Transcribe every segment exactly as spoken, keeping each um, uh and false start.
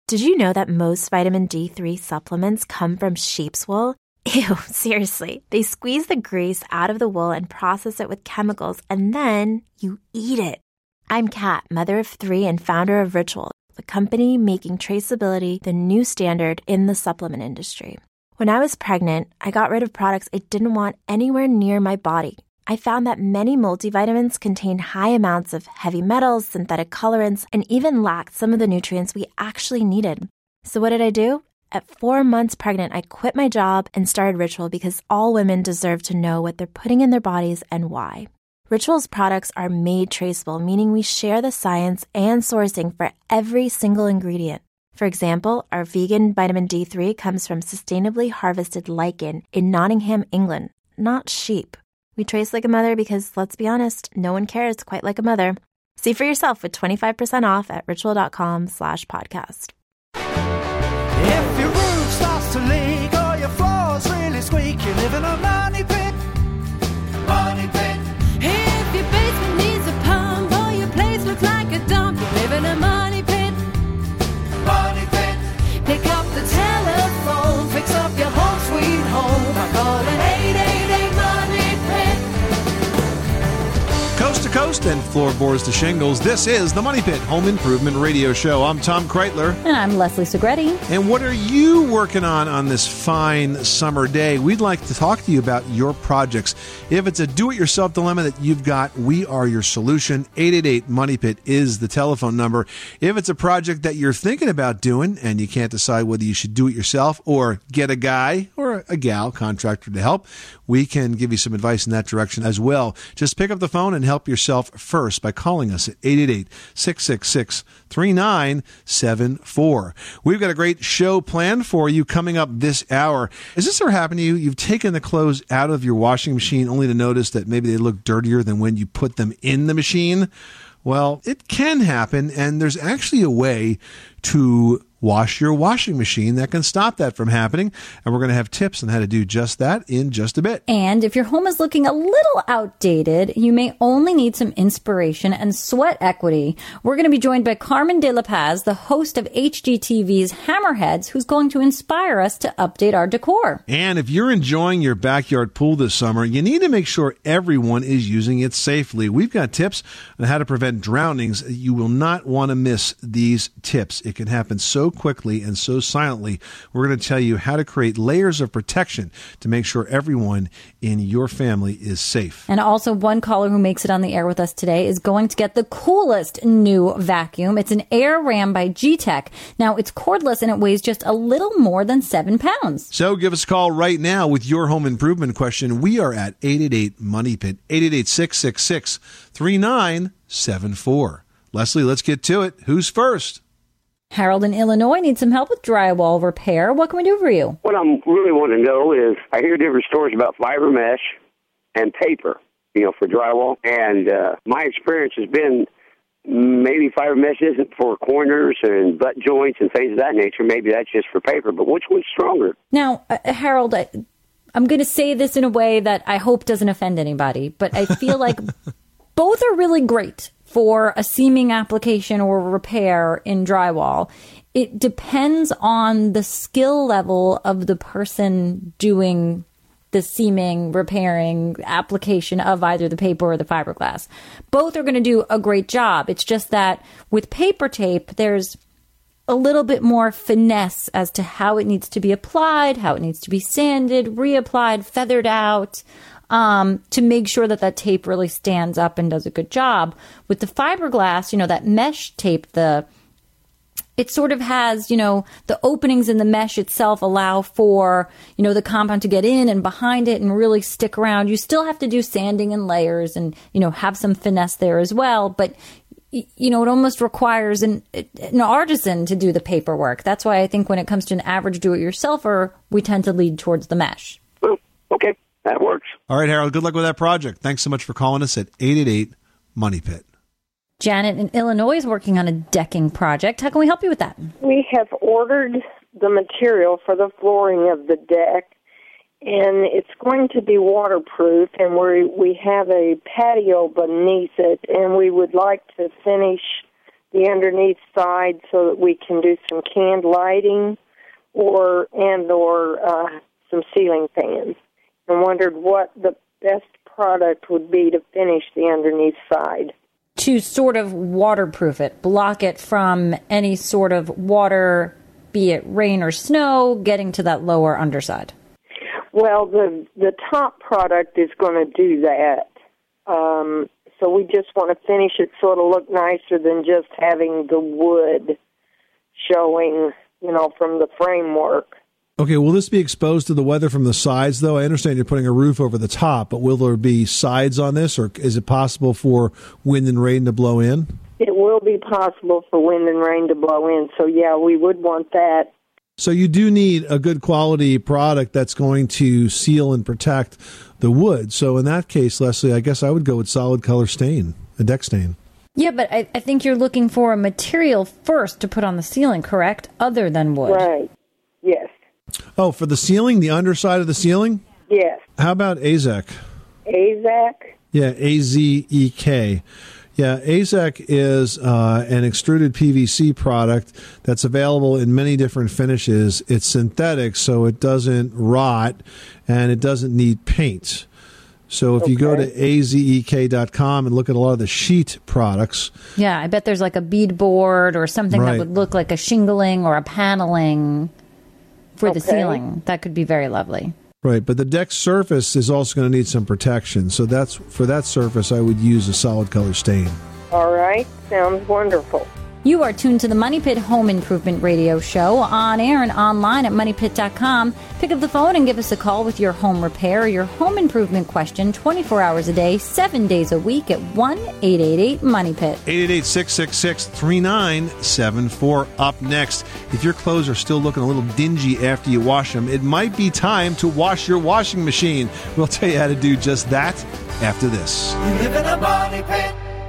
Did you know that most vitamin D three supplements come from sheep's wool? Ew, seriously. They squeeze the grease out of the wool and process it with chemicals, and then you eat it. I'm Kat, mother of three and founder of Ritual, the company making traceability the new standard in the supplement industry. When I was pregnant, I got rid of products I didn't want anywhere near my body. I found that many multivitamins contain high amounts of heavy metals, synthetic colorants, and even lacked some of the nutrients we actually needed. So what did I do? At four months pregnant, I quit my job and started Ritual because all women deserve to know what they're putting in their bodies and why. Ritual's products are made traceable, meaning we share the science and sourcing for every single ingredient. For example, our vegan vitamin D three comes from sustainably harvested lichen in Nottingham, England, not sheep. We trace like a mother because, let's be honest, no one cares quite like a mother. See for yourself with twenty-five percent off at ritual.com slash podcast. If your roof starts to leak or your floor's really squeak, you live in a money pit. Money pit. If your basement needs a pump or your place looks like a dump, you live in a money pit. Money pit. Pick up the telephone, fix up your home sweet home by calling eight eight eight money pit. Coast to coast and floorboards to shingles, this is the Money Pit Home Improvement Radio Show. I'm Tom Kreitler. And I'm Leslie Segretti. And what are you working on on this fine summer day? We'd like to talk to you about your projects. If it's a do-it-yourself dilemma that you've got, we are your solution. eight eight eight money pit is the telephone number. If it's a project that you're thinking about doing and you can't decide whether you should do it yourself or get a guy or a gal contractor to help, we can give you some advice in that direction as well. Just pick up the phone and help yourself first by calling us at eight eight eight, six six six, three nine seven four. We've got a great show planned for you coming up this hour. Has this ever happened to you? You've taken the clothes out of your washing machine only to notice that maybe they look dirtier than when you put them in the machine? Well, it can happen, and there's actually a way to wash your washing machine that can stop that from happening. And we're going to have tips on how to do just that in just a bit. And if your home is looking a little outdated, you may only need some inspiration and sweat equity. We're going to be joined by Carmen De La Paz, the host of H G T V's Hammerheads, who's going to inspire us to update our decor. And if you're enjoying your backyard pool this summer, you need to make sure everyone is using it safely. We've got tips on how to prevent drownings. You will not want to miss these tips. It can happen so quickly and so silently. We're going to tell you how to create layers of protection to make sure everyone in your family is safe. And also, one caller who makes it on the air with us today is going to get the coolest new vacuum. It's an Air Ram by G-Tech. Now, it's cordless and it weighs just a little more than seven pounds. So give us a call right now with your home improvement question. We are at eight eight eight money pit, eight eight eight, six six six, three nine seven four. Leslie, let's get to it. Who's first? Harold in Illinois needs some help with drywall repair. What can we do for you? What I'm really wanting to know is I hear different stories about fiber mesh and paper, you know, for drywall. And uh, my experience has been maybe fiber mesh isn't for corners and butt joints and things of that nature. Maybe that's just for paper. But which one's stronger? Now, uh, Harold, I, I'm going to say this in a way that I hope doesn't offend anybody, but I feel like both are really great for a seaming application or repair in drywall. It depends on the skill level of the person doing the seaming, repairing application of either the paper or the fiberglass. Both are going to do a great job. It's just that with paper tape, there's a little bit more finesse as to how it needs to be applied, how it needs to be sanded, reapplied, feathered out, um, to make sure that that tape really stands up and does a good job. With the fiberglass, you know, that mesh tape, the it sort of has, you know, the openings in the mesh itself allow for, you know, the compound to get in and behind it and really stick around. You still have to do sanding and layers and, you know, have some finesse there as well. But, you know, it almost requires an, an artisan to do the paperwork. That's why I think when it comes to an average do-it-yourselfer, we tend to lead towards the mesh. Well, okay, that works. All right, Harold, good luck with that project. Thanks so much for calling us at eight eight eight money pit. Janet in Illinois is working on a decking project. How can we help you with that? We have ordered the material for the flooring of the deck, and it's going to be waterproof, and we we have a patio beneath it, and we would like to finish the underneath side so that we can do some canned lighting or and or uh, some ceiling fans. And wondered what the best product would be to finish the underneath side. To sort of waterproof it, block it from any sort of water, be it rain or snow, getting to that lower underside. Well, the the top product is going to do that. Um, so we just want to finish it so it'll look nicer than just having the wood showing, you know, from the framework. Okay, will this be exposed to the weather from the sides, though? I understand you're putting a roof over the top, but will there be sides on this, or is it possible for wind and rain to blow in? It will be possible for wind and rain to blow in, so yeah, we would want that. So you do need a good quality product that's going to seal and protect the wood. So in that case, Leslie, I guess I would go with solid color stain, a deck stain. Yeah, but I, I think you're looking for a material first to put on the ceiling, correct? Other than wood. Right, yes. Oh, for the ceiling, the underside of the ceiling? Yes. How about AZEK? AZEK? Yeah, A Z E K. Yeah, AZEK is uh, an extruded P V C product that's available in many different finishes. It's synthetic, so it doesn't rot, and it doesn't need paint. So if okay. you go to A Z E K dot com and look at a lot of the sheet products. Yeah, I bet there's like a bead board or something right. that would look like a shingling or a paneling for okay. the ceiling. That could be very lovely. Right, but the deck surface is also going to need some protection. So that's for that surface, I would use a solid color stain. All right, sounds wonderful. You are tuned to the Money Pit Home Improvement Radio Show on air and online at money pit dot com. Pick up the phone and give us a call with your home repair or your home improvement question twenty-four hours a day, seven days a week at one eight eight eight money pit. eight eight eight, six six six, three nine seven four. Up next, if your clothes are still looking a little dingy after you wash them, it might be time to wash your washing machine. We'll tell you how to do just that after this. You live in a money pit.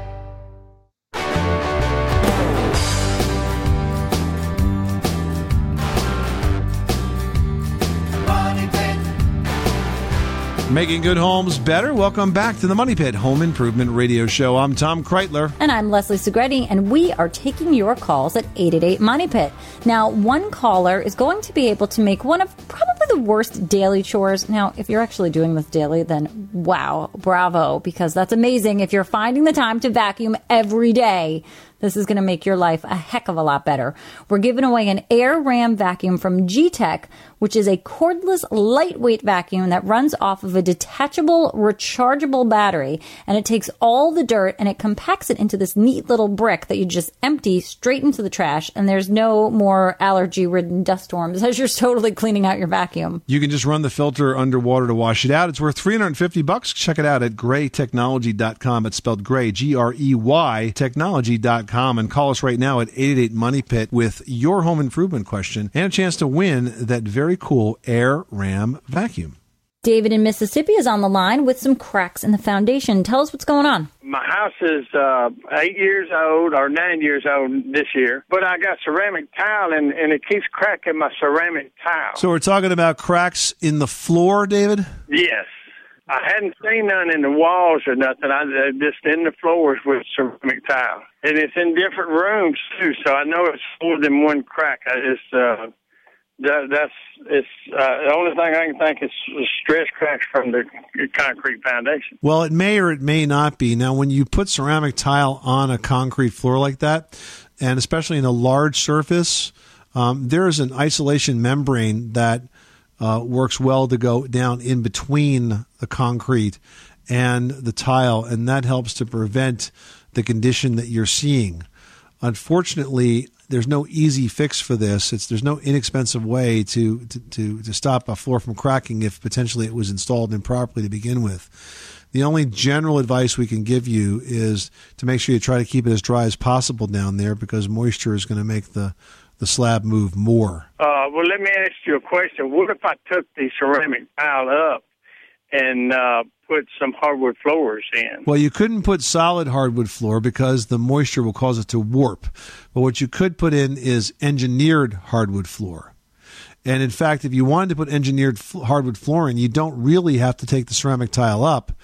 Making good homes better. Welcome back to the Money Pit Home Improvement Radio Show. I'm Tom Kreitler. And I'm Leslie Segretti, and we are taking your calls at eight eight eight money pit. Now, one caller is going to be able to make one of probably the worst daily chores. Now, if you're actually doing this daily, then wow, bravo, because that's amazing. If you're finding the time to vacuum every day, this is going to make your life a heck of a lot better. We're giving away an Air Ram vacuum from G-Tech, which is a cordless, lightweight vacuum that runs off of a detachable, rechargeable battery. And it takes all the dirt and it compacts it into this neat little brick that you just empty straight into the trash. And there's no more allergy-ridden dust storms as you're totally cleaning out your vacuum. You can just run the filter underwater to wash it out. It's worth three hundred fifty bucks. Check it out at grey technology dot com. It's spelled Grey, G R E Y, technology dot com. And call us right now at eight eight eight money pit with your home improvement question and a chance to win that very cool Air Ram vacuum. David in Mississippi is on the line with some cracks in the foundation. Tell us what's going on. My house is uh, eight years old or nine years old this year, but I got ceramic tile and, and it keeps cracking my ceramic tile. So we're talking about cracks in the floor, David? Yes. I hadn't seen none in the walls or nothing. I uh, just in the floors with ceramic tile. And it's in different rooms, too, so I know it's more than one crack. I just, uh, that, that's, it's, uh, the only thing I can think is stress cracks from the concrete foundation. Well, it may or it may not be. Now, when you put ceramic tile on a concrete floor like that, and especially in a large surface, um, there is an isolation membrane that Uh, works well to go down in between the concrete and the tile, and that helps to prevent the condition that you're seeing. Unfortunately, there's no easy fix for this. It's there's no inexpensive way to, to, to, to stop a floor from cracking if potentially it was installed improperly to begin with. The only general advice we can give you is to make sure you try to keep it as dry as possible down there, because moisture is going to make the the slab move more. Uh, well, let me ask you a question. What if I took the ceramic tile up and uh, put some hardwood floors in? Well, you couldn't put solid hardwood floor because the moisture will cause it to warp. But what you could put in is engineered hardwood floor. And in fact, if you wanted to put engineered f- hardwood floor in, you don't really have to take the ceramic tile up.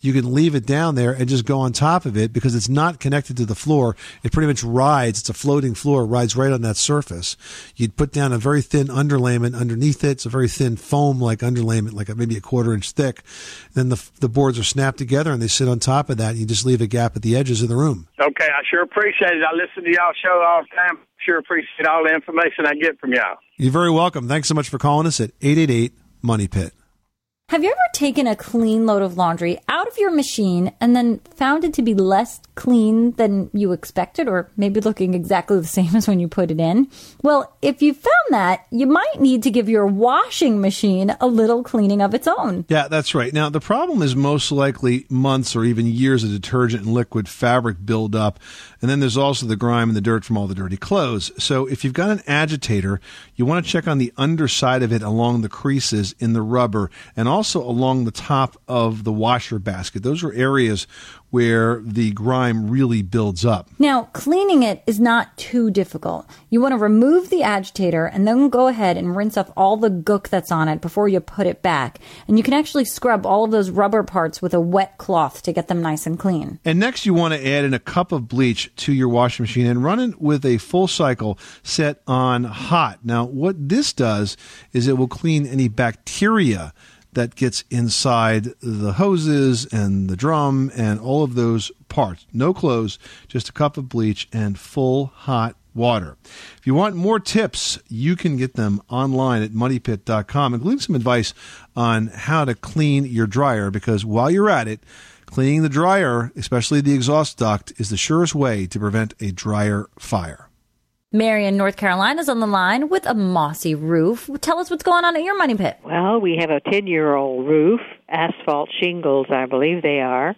you can leave it down there and just go on top of it because it's not connected to the floor. It pretty much rides. It's a floating floor, rides right on that surface. You'd put down a very thin underlayment underneath it. It's a very thin foam-like underlayment, like a, maybe a quarter inch thick. Then the the boards are snapped together and they sit on top of that. And you just leave a gap at the edges of the room. Okay, I sure appreciate it. I listen to y'all show all the time. Sure appreciate all the information I get from y'all. You're very welcome. Thanks so much for calling us at eight eight eight money pit. Have you ever taken a clean load of laundry out of your machine and then found it to be less clean than you expected, or maybe looking exactly the same as when you put it in? Well, if you found that, you might need to give your washing machine a little cleaning of its own. Yeah, that's right. Now, the problem is most likely months or even years of detergent and liquid fabric build up. And then there's also the grime and the dirt from all the dirty clothes. So if you've got an agitator, you want to check on the underside of it along the creases in the rubber and also along the top of the washer basket. Those are areas where the grime really builds up. Now, cleaning it is not too difficult. You want to remove the agitator and then go ahead and rinse off all the gook that's on it before you put it back. And you can actually scrub all of those rubber parts with a wet cloth to get them nice and clean. And next you want to add in a cup of bleach to your washing machine and run it with a full cycle set on hot. Now, what this does is it will clean any bacteria that gets inside the hoses and the drum and all of those parts. No clothes, just a cup of bleach and full hot water. If you want more tips, you can get them online at money pit dot com, including some advice on how to clean your dryer, because while you're at it, cleaning the dryer, especially the exhaust duct, is the surest way to prevent a dryer fire. Mary in North Carolina is on the line with a mossy roof. Tell us what's going on at your money pit. Well, we have a ten-year-old roof, asphalt shingles, I believe they are,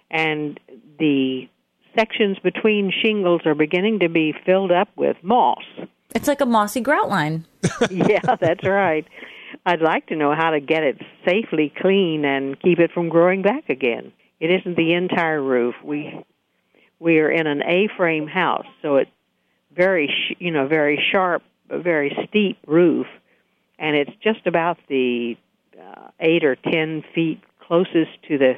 and the sections between shingles are beginning to be filled up with moss. It's like a mossy grout line. Yeah, that's right. I'd like to know how to get it safely clean and keep it from growing back again. It isn't the entire roof. We we are in an A-frame house, so it's very, sh- you know, very sharp, very steep roof, and it's just about the uh, eight or ten feet closest to the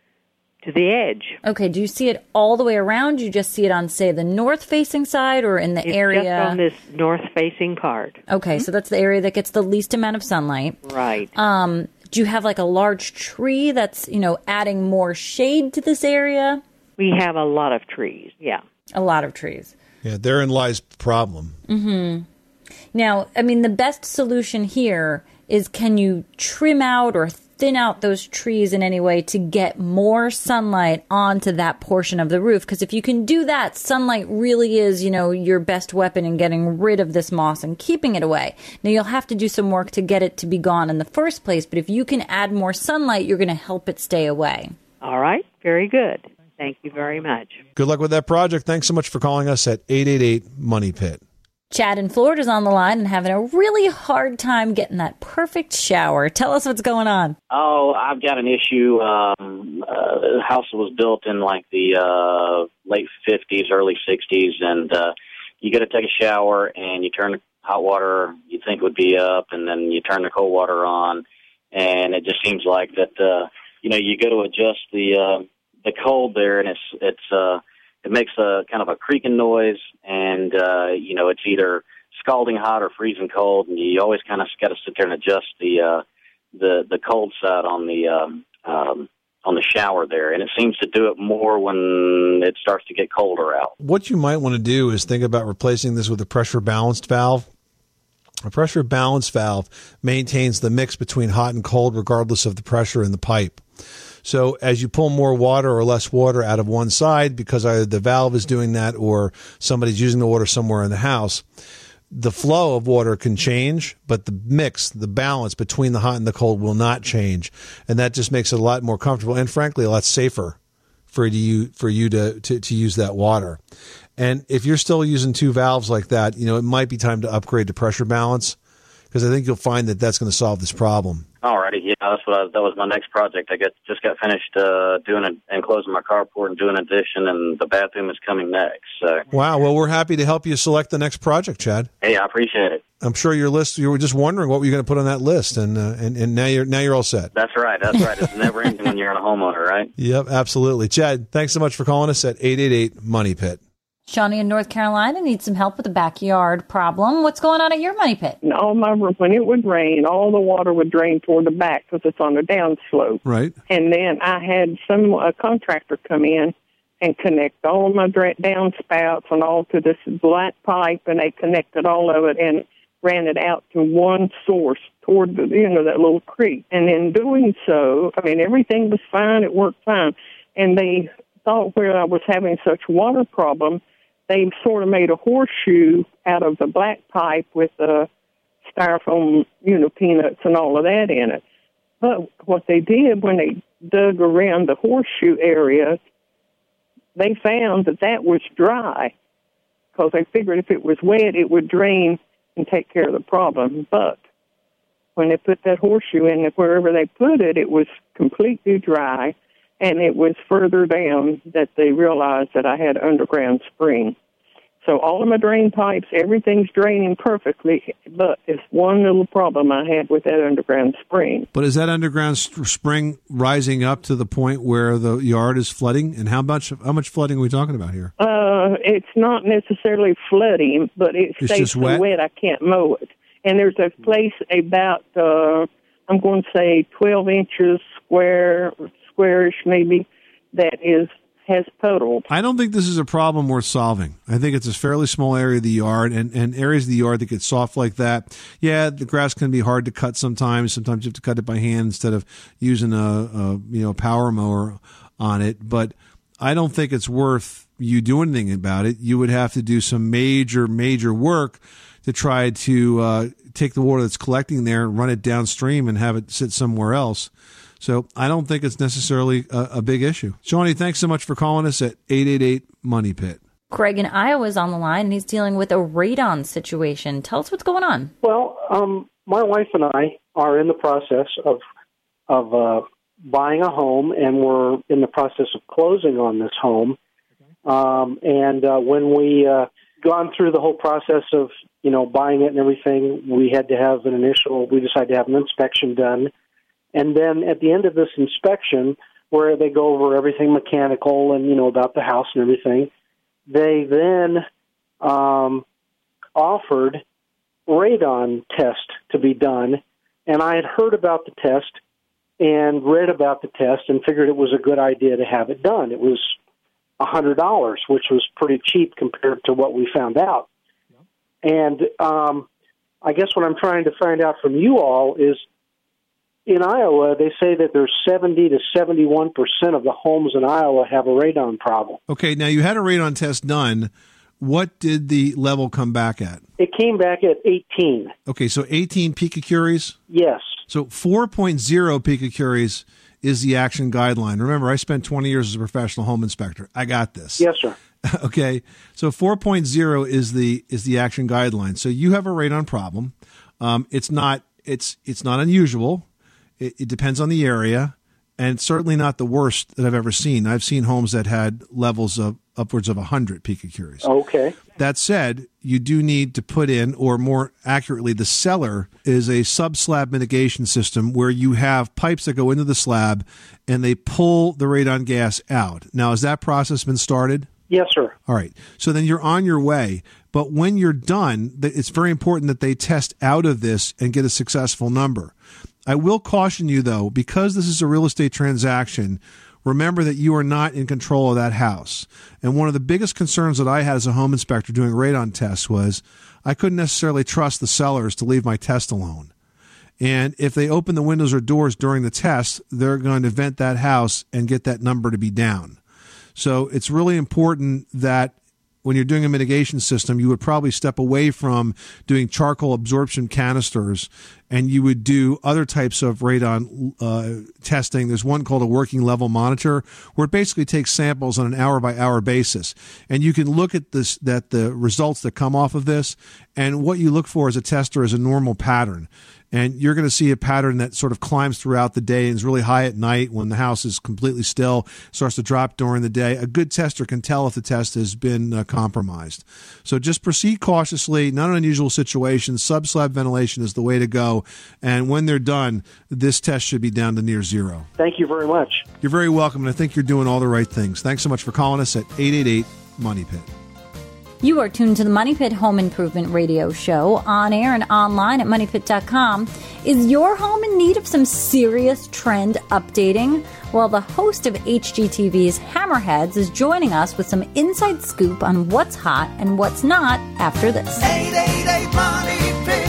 to the edge. Okay, do you see it all the way around? Do you just see it on, say, the north-facing side or in the it's area? It's just on this north-facing part. Okay, mm-hmm. So that's the area that gets the least amount of sunlight. Right. Um, do you have, like, a large tree that's, you know, adding more shade to this area? We have a lot of trees, yeah. A lot of trees. Yeah, therein lies the problem. Mm-hmm. Now, I mean, the best solution here is, can you trim out or thin out those trees in any way to get more sunlight onto that portion of the roof? Because if you can do that, sunlight really is, you know, your best weapon in getting rid of this moss and keeping it away. Now, you'll have to do some work to get it to be gone in the first place, but if you can add more sunlight, you're going to help it stay away. All right, very good. Thank you very much. Good luck with that project. Thanks so much for calling us at eight eight eight money pit. Chad in Florida is on the line and having a really hard time getting that perfect shower. Tell us what's going on. Oh, I've got an issue. Um, uh, the house was built in like the uh, late fifties, early sixties, and uh, you got to take a shower and you turn the hot water you think would be up, and then you turn the cold water on, and it just seems like that, uh, you know, you go to adjust the... Uh, the cold there, and it's it's uh it makes a kind of a creaking noise, and uh you know, it's either scalding hot or freezing cold, and you always kind of got to sit there and adjust the uh the the cold side on the um, um on the shower there, and it seems to do it more when it starts to get colder out. What you might want to do is think about replacing this with a pressure balanced valve. A pressure balanced valve maintains the mix between hot and cold regardless of the pressure in the pipe. So as you pull more water or less water out of one side, because either the valve is doing that or somebody's using the water somewhere in the house, the flow of water can change, but the mix, the balance between the hot and the cold will not change. And that just makes it a lot more comfortable and, frankly, a lot safer for you, for you to, to, to use that water. And if you're still using two valves like that, you know, it might be time to upgrade to pressure balance, because I think you'll find that that's going to solve this problem. Alrighty, yeah, that's what I, that was my next project. I get just got finished uh, doing it and closing my carport and doing addition, and the bathroom is coming next. So. Wow. Well, we're happy to help you select the next project, Chad. Hey, I appreciate it. I'm sure your list. You were just wondering what were you going to put on that list, and uh, and and now you're now you're all set. That's right. That's right. It's never ending when you're a homeowner, right? Yep, absolutely. Chad, thanks so much for calling us at eight eight eight Money Pit. Shawnee in North Carolina needs some help with a backyard problem. What's going on at your Money Pit? And all my when it would rain, all the water would drain toward the back because it's on a downslope. Right. And then I had some a contractor come in and connect all of my dra- downspouts and all to this black pipe, and they connected all of it and ran it out to one source toward the you know that little creek. And in doing so, I mean everything was fine. It worked fine, and they thought where I was having such water problem. They sort of made a horseshoe out of the black pipe with the styrofoam, you know, peanuts and all of that in it. But what they did when they dug around the horseshoe area, they found that that was dry because they figured if it was wet, it would drain and take care of the problem. But when they put that horseshoe in, wherever they put it, it was completely dry. And it was further down that they realized that I had underground spring. So all of my drain pipes, everything's draining perfectly, but it's one little problem I had with that underground spring. But is that underground st- spring rising up to the point where the yard is flooding? And how much how much flooding are we talking about here? Uh, it's not necessarily flooding, but it It's stays just so wet? wet I can't mow it. And there's a place about, uh, I'm going to say twelve inches square, squarish maybe, that is has puddled. I don't think this is a problem worth solving. I think it's a fairly small area of the yard, and, and areas of the yard that get soft like that. Yeah, the grass can be hard to cut sometimes. Sometimes you have to cut it by hand instead of using a, a you know power mower on it. But I don't think it's worth you doing anything about it. You would have to do some major, major work to try to uh, take the water that's collecting there and run it downstream and have it sit somewhere else. So I don't think it's necessarily a, a big issue. Shawnee, thanks so much for calling us at eight eight eight Money Pit. Craig in Iowa is on the line, and he's dealing with a radon situation. Tell us what's going on. Well, um, my wife and I are in the process of of uh, buying a home, and we're in the process of closing on this home. Um, and uh, when we uh, gone through the whole process of you know buying it and everything, we had to have an initial. We decided to have an inspection done. And then at the end of this inspection, where they go over everything mechanical and, you know, about the house and everything, they then um, offered radon test to be done. And I had heard about the test and read about the test and figured it was a good idea to have it done. It was one hundred dollars, which was pretty cheap compared to what we found out. And um, I guess what I'm trying to find out from you all is, in Iowa, they say that there's seventy to seventy-one percent of the homes in Iowa have a radon problem. Okay, now you had a radon test done. What did the level come back at? It came back at eighteen. Okay, so eighteen picocuries? Yes. So four point oh picocuries is the action guideline. Remember, I spent twenty years as a professional home inspector. I got this. Yes, sir. Okay, so four point oh is the is the action guideline. So you have a radon problem. Um, it's not it's it's not unusual. It, it depends on the area, and it's certainly not the worst that I've ever seen. I've seen homes that had levels of upwards of one hundred picocuries. Okay. That said, you do need to put in, or more accurately, the seller is a sub-slab mitigation system where you have pipes that go into the slab and they pull the radon gas out. Now, has that process been started? Yes, sir. All right. So then you're on your way. But when you're done, it's very important that they test out of this and get a successful number. I will caution you, though, because this is a real estate transaction, remember that you are not in control of that house. And one of the biggest concerns that I had as a home inspector doing radon tests was I couldn't necessarily trust the sellers to leave my test alone. And if they open the windows or doors during the test, they're going to vent that house and get that number to be down. So it's really important that when you're doing a mitigation system, you would probably step away from doing charcoal absorption canisters and you would do other types of radon uh, testing. There's one called a working level monitor, where it basically takes samples on an hour by hour basis, and you can look at this, that the results that come off of this, and what you look for as a tester is a normal pattern. And you're going to see a pattern that sort of climbs throughout the day and is really high at night when the house is completely still, starts to drop during the day. A good tester can tell if the test has been uh, compromised. So just proceed cautiously, not an unusual situation. Sub-slab ventilation is the way to go. And when they're done, this test should be down to near zero. Thank you very much. You're very welcome, and I think you're doing all the right things. Thanks so much for calling us at eight eight eight, money pit. You are tuned to the Money Pit Home Improvement Radio Show, on air and online at money pit dot com. Is your home in need of some serious trend updating? Well, the host of H G T V's Hammerheads is joining us with some inside scoop on what's hot and what's not after this. eight eight eight, money pit.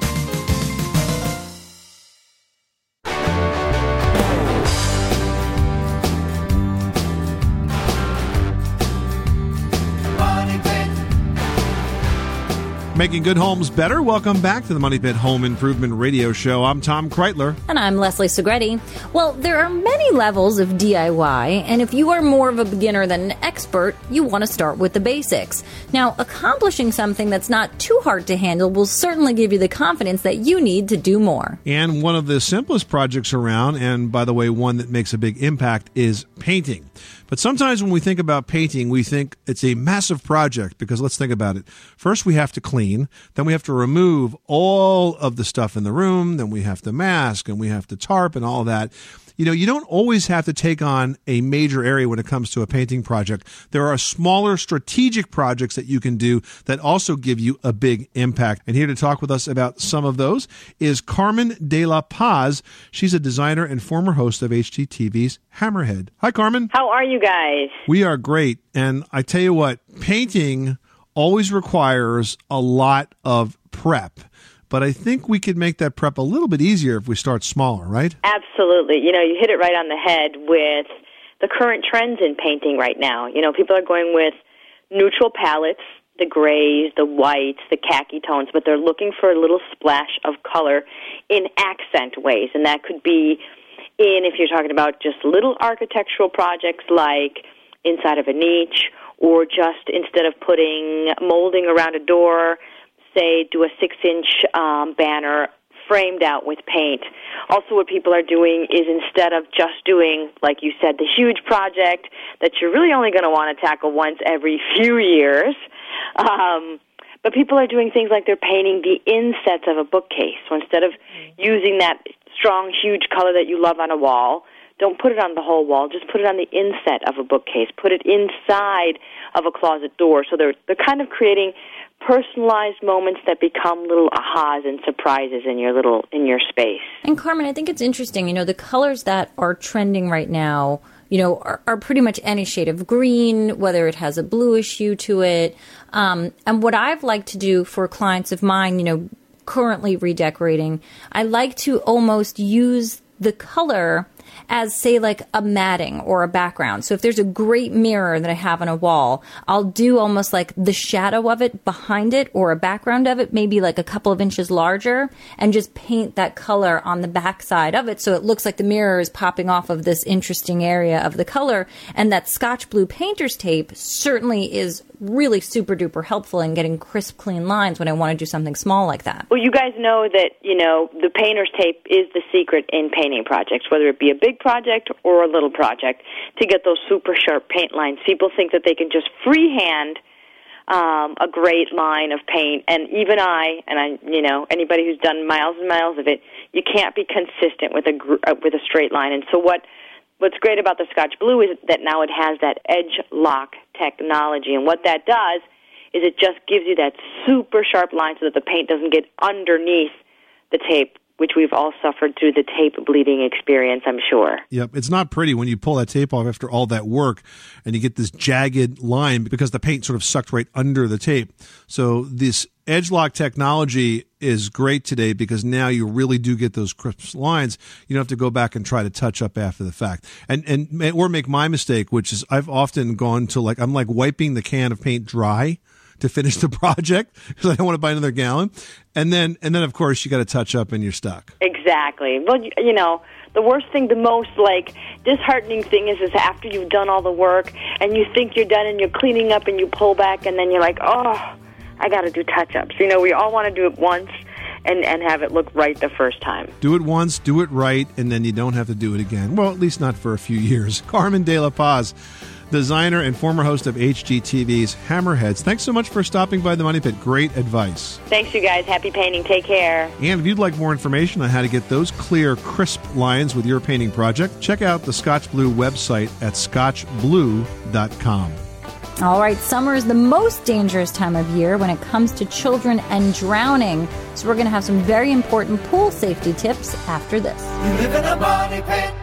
Making good homes better. Welcome back to the Money Pit Home Improvement Radio Show. I'm Tom Kreitler. And I'm Leslie Segretti. Well, there are many levels of D I Y, and if you are more of a beginner than an expert, you want to start with the basics. Now, accomplishing something that's not too hard to handle will certainly give you the confidence that you need to do more. And one of the simplest projects around, and by the way, one that makes a big impact, is painting. But sometimes when we think about painting, we think it's a massive project because let's think about it. First, we have to clean. Then we have to remove all of the stuff in the room. Then we have to mask and we have to tarp and all that. You know, you don't always have to take on a major area when it comes to a painting project. There are smaller strategic projects that you can do that also give you a big impact. And here to talk with us about some of those is Carmen De La Paz. She's a designer and former host of H G T V's Hammerhead. Hi, Carmen. How are you guys? We are great. And I tell you what, painting always requires a lot of prep. But I think we could make that prep a little bit easier if we start smaller, right? Absolutely. You know, you hit it right on the head with the current trends in painting right now. You know, people are going with neutral palettes, the grays, the whites, the khaki tones, but they're looking for a little splash of color in accent ways. And that could be in, if you're talking about just little architectural projects like inside of a niche, or just instead of putting molding around a door, say, do a six-inch um, banner framed out with paint. Also, what people are doing is instead of just doing, like you said, the huge project that you're really only going to want to tackle once every few years, um, but people are doing things like they're painting the insets of a bookcase. So instead of using that strong, huge color that you love on a wall, don't put it on the whole wall. Just put it on the inset of a bookcase. Put it inside of a closet door. So they're they're kind of creating personalized moments that become little ahas and surprises in your little in your space. And Carmen, I think it's interesting. You know, the colors that are trending right now, you know, are, are pretty much any shade of green, whether it has a bluish hue to it. Um, and what I've liked to do for clients of mine, you know, currently redecorating, I like to almost use the color as, say, like a matting or a background. So if there's a great mirror that I have on a wall, I'll do almost like the shadow of it behind it, or a background of it, maybe like a couple of inches larger, and just paint that color on the back side of it so it looks like the mirror is popping off of this interesting area of the color. And that Scotch Blue painter's tape certainly is really super duper helpful in getting crisp, clean lines when I want to do something small like that. Well, you guys know that, you know, the painter's tape is the secret in painting projects, whether it be a big project or a little project, to get those super sharp paint lines. People think that they can just freehand um, a great line of paint, and even I, and I, you know, anybody who's done miles and miles of it, you can't be consistent with a gr- uh, with a straight line. And so what what's great about the Scotch Blue is that now it has that edge lock technology, and what that does is it just gives you that super sharp line so that the paint doesn't get underneath the tape, which we've all suffered through the tape bleeding experience, I'm sure. Yep. It's not pretty when you pull that tape off after all that work and you get this jagged line because the paint sort of sucked right under the tape. So this edge lock technology is great today because now you really do get those crisp lines. You don't have to go back and try to touch up after the fact. And, and, or make my mistake, which is I've often gone to like, I'm like wiping the can of paint dry to finish the project because I don't want to buy another gallon. And then, and then of course, you got to touch up and you're stuck. Exactly. Well, you, you know, the worst thing, the most, like, disheartening thing is, is after you've done all the work and you think you're done and you're cleaning up and you pull back and then you're like, oh, I got to do touch-ups. You know, we all want to do it once and, and have it look right the first time. Do it once, do it right, and then you don't have to do it again. Well, at least not for a few years. Carmen De La Paz, designer and former host of H G T V's Hammerheads. Thanks so much for stopping by the Money Pit. Great advice. Thanks, you guys. Happy painting. Take care. And if you'd like more information on how to get those clear, crisp lines with your painting project, check out the Scotch Blue website at scotch blue dot com. All right, summer is the most dangerous time of year when it comes to children and drowning. So we're going to have some very important pool safety tips after this. You live in a money pit.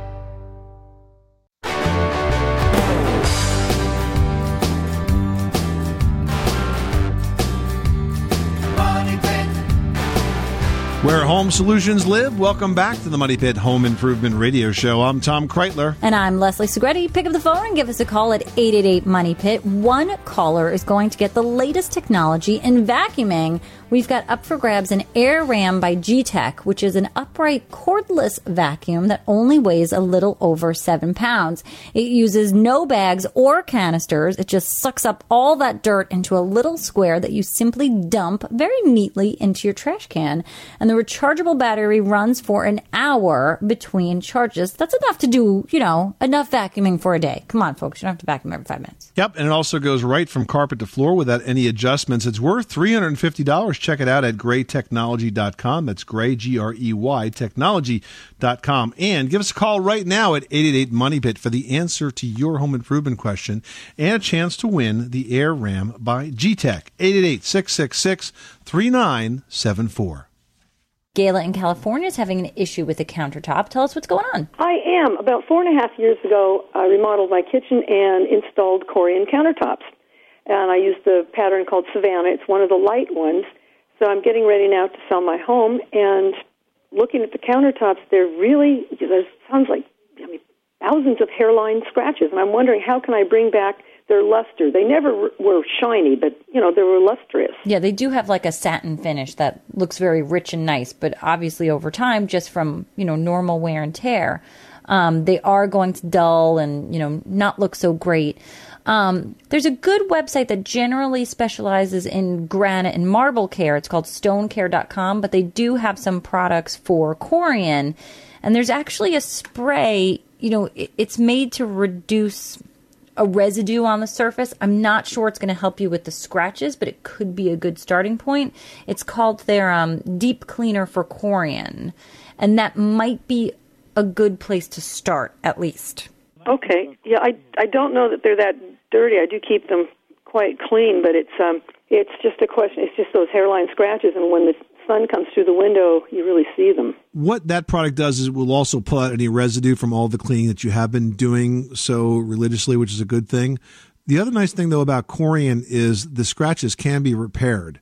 Where home solutions live, welcome back to the Money Pit Home Improvement Radio Show. I'm Tom Kreitler. And I'm Leslie Segretti. Pick up the phone and give us a call at eight eight eight, money pit. One caller is going to get the latest technology in vacuuming. We've got up for grabs an AirRam by G-Tech, which is an upright cordless vacuum that only weighs a little over seven pounds. It uses no bags or canisters. It just sucks up all that dirt into a little square that you simply dump very neatly into your trash can. And the rechargeable battery runs for an hour between charges. That's enough to do, you know, enough vacuuming for a day. Come on, folks. You don't have to vacuum every five minutes. Yep, and it also goes right from carpet to floor without any adjustments. It's worth three hundred fifty dollars. Check it out at gray technology dot com. That's Gray, G R E Y, technology dot com. And give us a call right now at eight eight eight, money pit for the answer to your home improvement question and a chance to win the AirRam by G-Tech. eight eight eight, six six six, three nine seven four. Gayla in California is having an issue with the countertop. Tell us what's going on. I am. About four and a half years ago, I remodeled my kitchen and installed Corian countertops. And I used the pattern called Savannah. It's one of the light ones. So I'm getting ready now to sell my home, and looking at the countertops, they're really, there sounds like, I mean, thousands of hairline scratches. And I'm wondering, how can I bring back their luster? They never were shiny, but, you know, they were lustrous. Yeah, they do have like a satin finish that looks very rich and nice, but obviously over time, just from, you know, normal wear and tear, um, they are going to dull and, you know, not look so great. Um, there's a good website that generally specializes in granite and marble care. It's called stone care dot com, but they do have some products for Corian. And there's actually a spray, you know, it, it's made to reduce a residue on the surface. I'm not sure it's going to help you with the scratches, but it could be a good starting point. It's called their um, Deep Cleaner for Corian. And that might be a good place to start, at least. Okay. Yeah, I, I don't know that they're that dirty. I do keep them quite clean, but it's um it's just a question. It's just those hairline scratches, and when the sun comes through the window, you really see them. What that product does is it will also pull out any residue from all the cleaning that you have been doing so religiously, which is a good thing. The other nice thing, though, about Corian is the scratches can be repaired.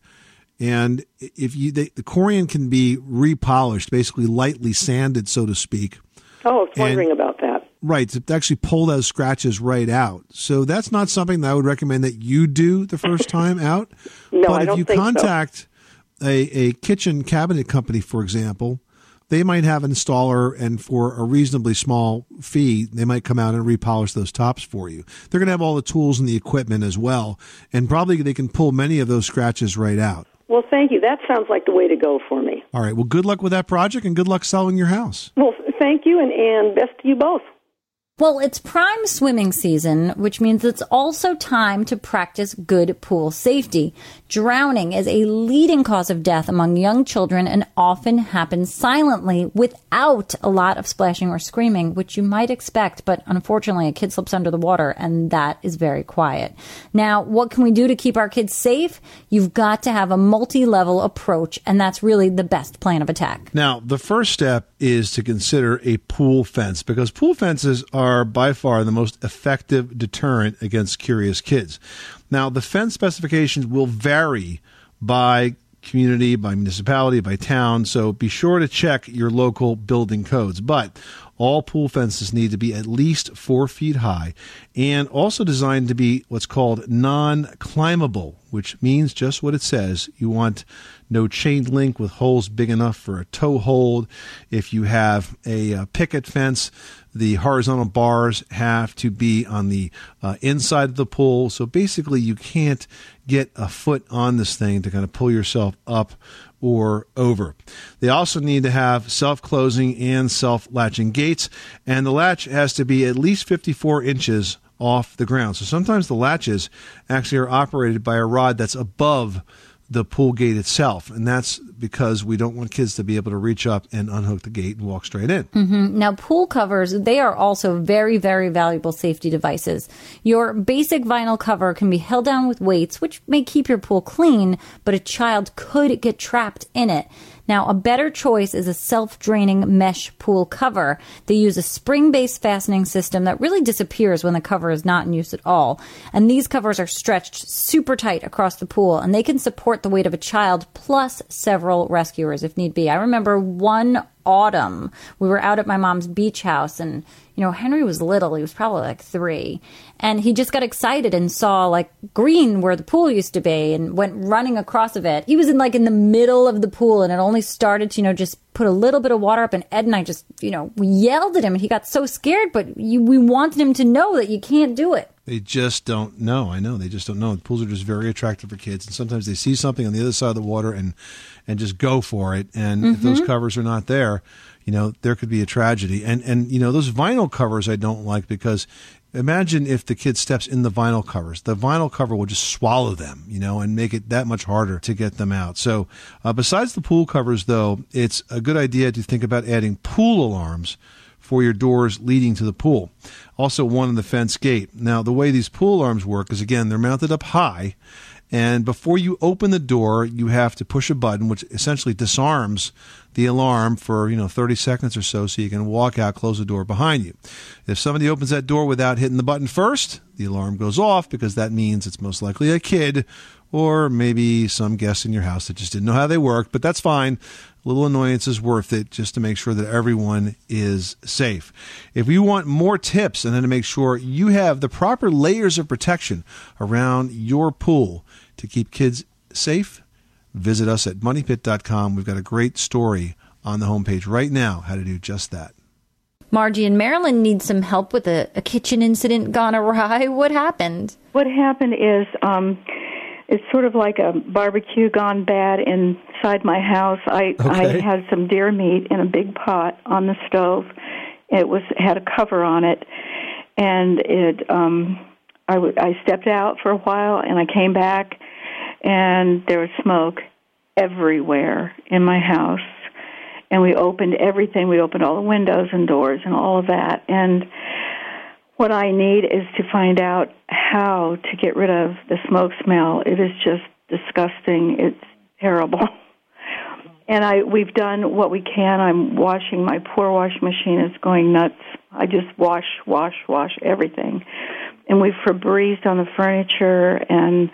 And if you they, the Corian can be repolished, basically lightly sanded, so to speak. Oh, I was wondering and, about that. Right, to actually pull those scratches right out. So that's not something that I would recommend that you do the first time out. No, but I if don't you think contact so. a, a kitchen cabinet company, for example, they might have an installer, and for a reasonably small fee, they might come out and repolish those tops for you. They're going to have all the tools and the equipment as well, and probably they can pull many of those scratches right out. Well, thank you. That sounds like the way to go for me. All right. Well, good luck with that project, and good luck selling your house. Well, thank you, and, and best to you both. Well, it's prime swimming season, which means it's also time to practice good pool safety. Drowning is a leading cause of death among young children and often happens silently without a lot of splashing or screaming, which you might expect, but unfortunately a kid slips under the water and that is very quiet. Now, what can we do to keep our kids safe? You've got to have a multi-level approach, and that's really the best plan of attack. Now, the first step is to consider a pool fence, because pool fences are are by far the most effective deterrent against curious kids. Now, the fence specifications will vary by community, by municipality, by town. So be sure to check your local building codes. But all pool fences need to be at least four feet high and also designed to be what's called non-climbable, which means just what it says. You want no chain link with holes big enough for a toe hold. If you have a, a picket fence, the horizontal bars have to be on the uh, inside of the pool. So basically you can't get a foot on this thing to kind of pull yourself up or over. They also need to have self-closing and self-latching gates, and the latch has to be at least fifty-four inches off the ground. So sometimes the latches actually are operated by a rod that's above the pool gate itself, and that's because we don't want kids to be able to reach up and unhook the gate and walk straight in. Mm-hmm. Now, pool covers, they are also very, very valuable safety devices. Your basic vinyl cover can be held down with weights, which may keep your pool clean, but a child could get trapped in it. Now, a better choice is a self-draining mesh pool cover. They use a spring-based fastening system that really disappears when the cover is not in use at all. And these covers are stretched super tight across the pool, and they can support the weight of a child plus several rescuers if need be. I remember one autumn, we were out at my mom's beach house, and you know, Henry was little. He was probably like three. And he just got excited and saw like green where the pool used to be and went running across of it. He was in like in the middle of the pool, and it only started to, you know, just put a little bit of water up. And Ed and I just, you know, we yelled at him, and he got so scared, but you, we wanted him to know that you can't do it. They just don't know. I know. They just don't know. The pools are just very attractive for kids. And sometimes they see something on the other side of the water and, and just go for it. And mm-hmm. if those covers are not there, you know, there could be a tragedy. And, and, you know, those vinyl covers I don't like, because imagine if the kid steps in the vinyl covers. The vinyl cover will just swallow them, you know, and make it that much harder to get them out. So uh, besides the pool covers, though, it's a good idea to think about adding pool alarms for your doors leading to the pool. Also, one in the fence gate. Now, the way these pool alarms work is, again, they're mounted up high, and before you open the door, you have to push a button, which essentially disarms the alarm for, you know, thirty seconds or so, so you can walk out, close the door behind you. If somebody opens that door without hitting the button first, the alarm goes off, because that means it's most likely a kid or maybe some guest in your house that just didn't know how they work, but that's fine. A little annoyance is worth it just to make sure that everyone is safe. If you want more tips and then to make sure you have the proper layers of protection around your pool to keep kids safe, visit us at money pit dot com. We've got a great story on the homepage right now how to do just that. Margie in Maryland needs some help with a, a kitchen incident gone awry. What happened? What happened is um, it's sort of like a barbecue gone bad inside my house. I, Okay. I had some deer meat in a big pot on the stove. It was had a cover on it, and it. Um, I, w- I stepped out for a while, and I came back, and there was smoke everywhere in my house. And we opened everything. We opened all the windows and doors and all of that. And what I need is to find out how to get rid of the smoke smell. It is just disgusting. It's terrible. And I we've done what we can. I'm washing. My poor washing machine is going nuts. I just wash, wash, wash everything. And we've Febrezed on the furniture, and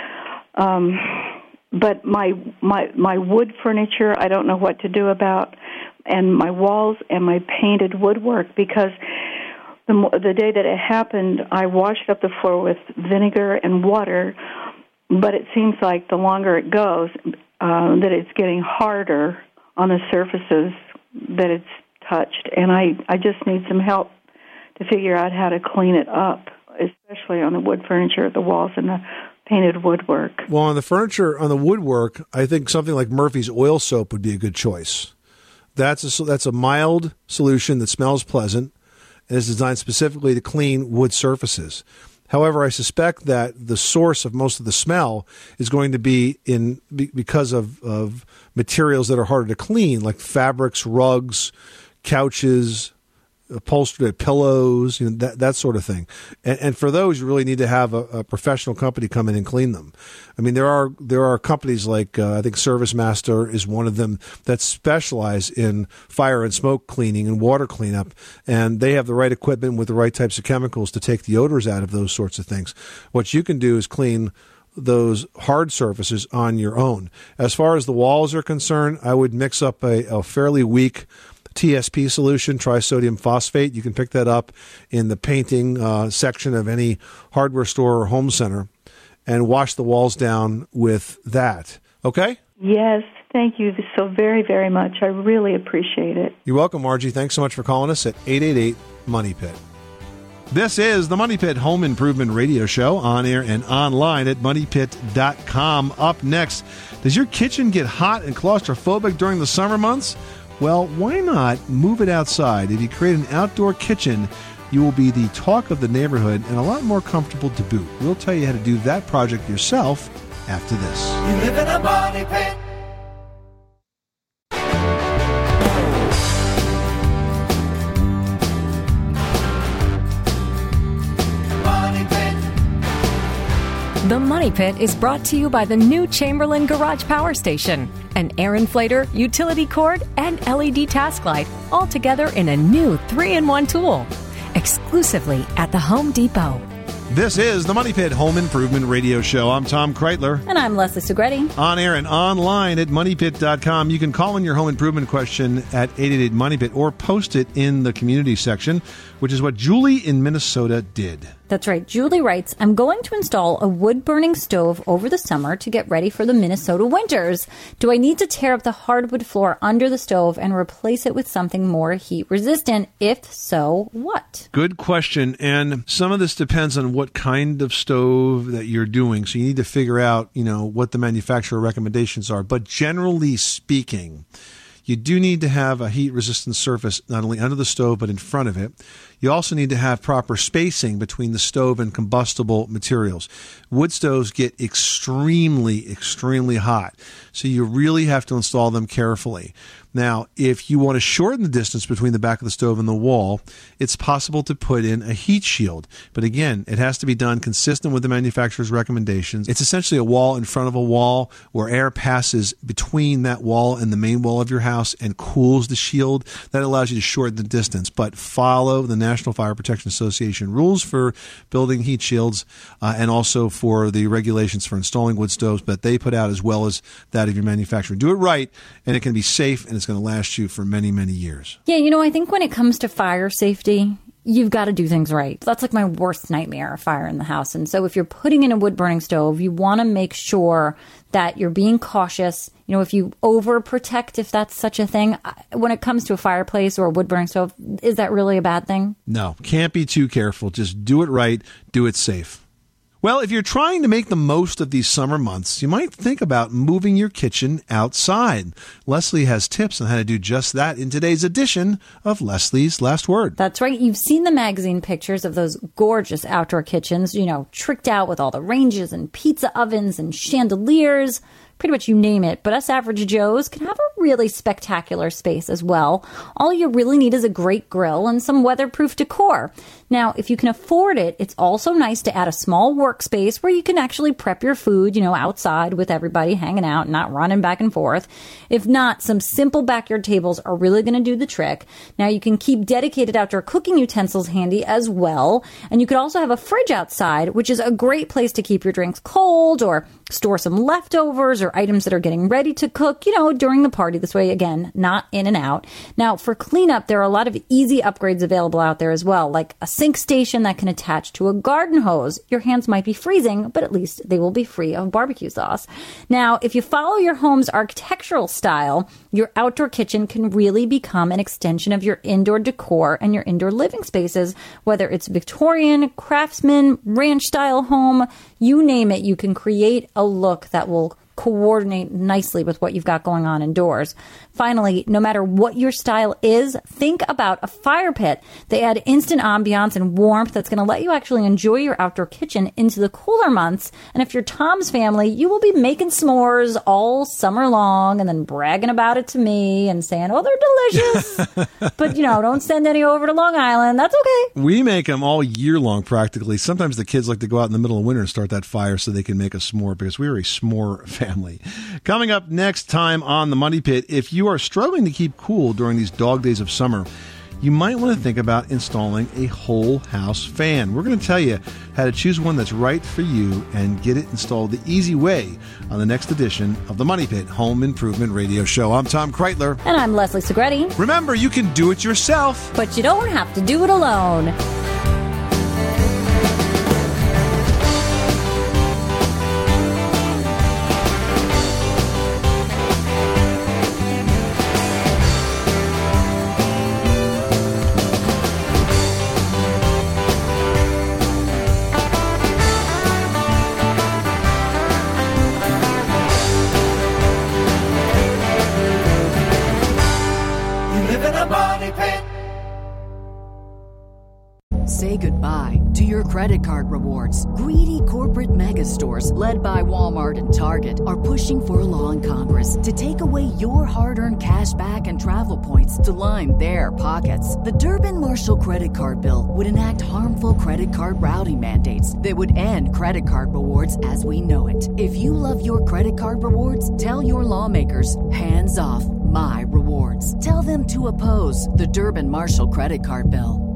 um, but my my my wood furniture, I don't know what to do about, and my walls and my painted woodwork, because the mo- the day that it happened, I washed up the floor with vinegar and water, but it seems like the longer it goes, uh, that it's getting harder on the surfaces that it's touched, and I I just need some help to figure out how to clean it up, especially on the wood furniture, the walls, and the painted woodwork. Well, on the furniture, on the woodwork, I think something like Murphy's oil soap would be a good choice. That's a, that's a mild solution that smells pleasant and is designed specifically to clean wood surfaces. However, I suspect that the source of most of the smell is going to be in be, because of, of materials that are harder to clean, like fabrics, rugs, couches, upholstered pillows, you know, that that sort of thing. And, and for those, you really need to have a, a professional company come in and clean them. I mean, there are there are companies like uh, I think ServiceMaster is one of them that specialize in fire and smoke cleaning and water cleanup, and they have the right equipment with the right types of chemicals to take the odors out of those sorts of things. What you can do is clean those hard surfaces on your own. As far as the walls are concerned, I would mix up a, a fairly weak T S P solution, trisodium phosphate. You can pick that up in the painting uh, section of any hardware store or home center, and wash the walls down with that. Okay? Yes, thank you so very, very much. I really appreciate it. You're welcome, Margie. Thanks so much for calling us at eight eight eight, MONEY PIT. This is the Money Pit Home Improvement Radio Show, on air and online at money pit dot com. Up next, does your kitchen get hot and claustrophobic during the summer months? Well, why not move it outside? If you create an outdoor kitchen, you will be the talk of the neighborhood and a lot more comfortable to boot. We'll tell you how to do that project yourself after this. You live in a money pit. The Money Pit is brought to you by the new Chamberlain Garage Power Station, an air inflator, utility cord, and L E D task light, all together in a new three in one tool. Exclusively at the Home Depot. This is the Money Pit Home Improvement Radio Show. I'm Tom Kreitler. And I'm Leslie Segretti. On air and online at money pit dot com. You can call in your home improvement question at eight eight eight, MONEY PIT or post it in the community section, which is what Julie in Minnesota did. That's right. Julie writes, I'm going to install a wood-burning stove over the summer to get ready for the Minnesota winters. Do I need to tear up the hardwood floor under the stove and replace it with something more heat-resistant? If so, what? Good question. And some of this depends on what kind of stove that you're doing. So you need to figure out, you know, what the manufacturer recommendations are. But generally speaking, you do need to have a heat-resistant surface not only under the stove but in front of it. You also need to have proper spacing between the stove and combustible materials. Wood stoves get extremely, extremely hot, so you really have to install them carefully. Now, if you want to shorten the distance between the back of the stove and the wall, it's possible to put in a heat shield. But again, it has to be done consistent with the manufacturer's recommendations. It's essentially a wall in front of a wall where air passes between that wall and the main wall of your house and cools the shield. That allows you to shorten the distance. But follow the National Fire Protection Association rules for building heat shields uh, and also for the regulations for installing wood stoves that they put out, as well as that of your manufacturer. Do it right, and it can be safe, and it's going to last you for many, many years. Yeah, you know, I think when it comes to fire safety, you've got to do things right. That's like my worst nightmare, a fire in the house. And so if you're putting in a wood-burning stove, you want to make sure that you're being cautious. You know, if you overprotect, if that's such a thing, when it comes to a fireplace or a wood-burning stove, is that really a bad thing? No, can't be too careful. Just do it right. Do it safe. Well, if you're trying to make the most of these summer months, you might think about moving your kitchen outside. Leslie has tips on how to do just that in today's edition of Leslie's Last Word. That's right. You've seen the magazine pictures of those gorgeous outdoor kitchens, you know, tricked out with all the ranges and pizza ovens and chandeliers. Pretty much you name it. But us average Joes can have a really spectacular space as well. All you really need is a great grill and some weatherproof decor. Now, if you can afford it, it's also nice to add a small workspace where you can actually prep your food, you know, outside with everybody hanging out, not running back and forth. If not, some simple backyard tables are really going to do the trick. Now, you can keep dedicated outdoor cooking utensils handy as well. And you could also have a fridge outside, which is a great place to keep your drinks cold or store some leftovers or items that are getting ready to cook, you know, during the party. This way, again, not in and out. Now, for cleanup, there are a lot of easy upgrades available out there as well, like a sink station that can attach to a garden hose. Your hands might be freezing, but at least they will be free of barbecue sauce. Now, if you follow your home's architectural style, your outdoor kitchen can really become an extension of your indoor decor and your indoor living spaces, whether it's Victorian, craftsman, ranch-style home, you name it, you can create a look that will coordinate nicely with what you've got going on indoors. Finally, no matter what your style is, think about a fire pit. They add instant ambiance and warmth that's going to let you actually enjoy your outdoor kitchen into the cooler months. And if you're Tom's family, you will be making s'mores all summer long and then bragging about it to me and saying, oh, they're delicious. But, you know, don't send any over to Long Island. That's okay. We make them all year long practically. Sometimes the kids like to go out in the middle of winter and start that fire so they can make a s'more, because we're a s'more family. Coming up next time on The Money Pit, if you are struggling to keep cool during these dog days of summer, you might want to think about installing a whole house fan. We're going to tell you how to choose one that's right for you and get it installed the easy way on the next edition of the Money Pit Home Improvement Radio Show. I'm Tom Kreitler. And I'm Leslie Segretti. Remember, you can do it yourself, but you don't have to do it alone. Say goodbye to your credit card rewards. Greedy corporate mega stores, led by Walmart and Target, are pushing for a law in Congress to take away your hard-earned cash back and travel points to line their pockets. The Durbin-Marshall credit card bill would enact harmful credit card routing mandates that would end credit card rewards as we know it. If you love your credit card rewards, tell your lawmakers, hands off my rewards. Tell them to oppose the Durbin-Marshall credit card bill.